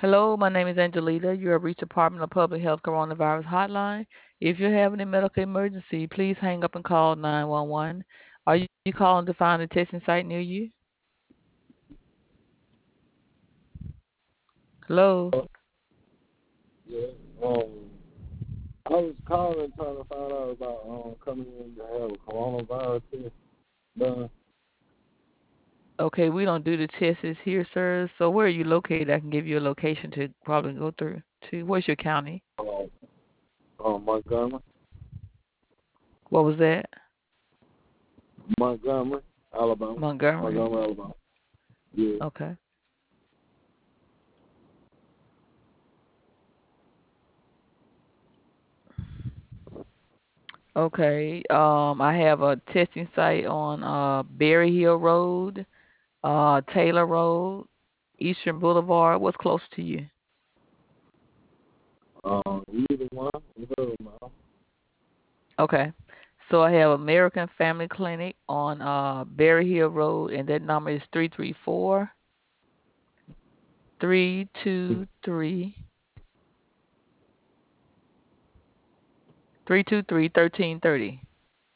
Hello, my name is Angelita. You have reached Department of Public Health Coronavirus Hotline. If you're having a medical emergency, please hang up and call 911. Are you calling to find a testing site near you? Hello? Yeah. I was calling trying to find out about coming in to have a coronavirus test done. Okay, we don't do the tests here, sir. So where are you located? I can give you a location to probably go through to. Where's your county? Um, Montgomery, What was that? Montgomery, Alabama, Montgomery. Montgomery, Alabama. Yeah. Okay. Okay. I have a testing site on Berry Hill Road, Taylor Road, Eastern Boulevard. What's close to you? Either one, either of them. Okay. So I have American Family Clinic on Berry Hill Road, and that number is 334 323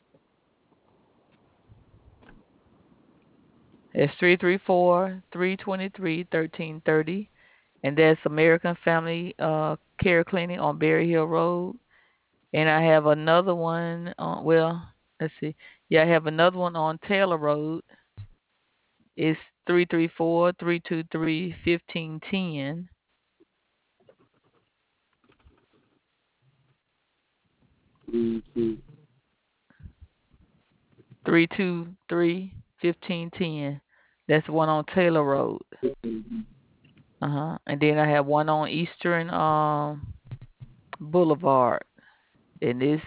It's 334 323 1330, and that's American Family Care Clinic on Berry Hill Road. And I have another one on, well, let's see. Yeah, I have another one on Taylor Road. It's 334 323 1510. 3, 2, 323 1510. That's the one on Taylor Road. And then I have one on Eastern Boulevard, and it's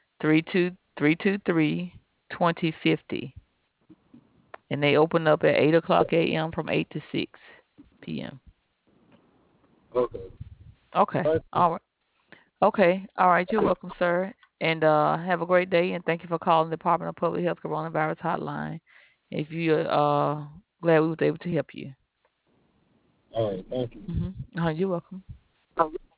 323 2050. And they open up at 8 o'clock a.m. from 8 to 6 p.m. Okay. Okay. Thank you. All right. Okay. All right. You're welcome, sir. And have a great day. And thank you for calling the Department of Public Health Coronavirus Hotline. If you glad we was able to help you. All right. Thank you. You're welcome.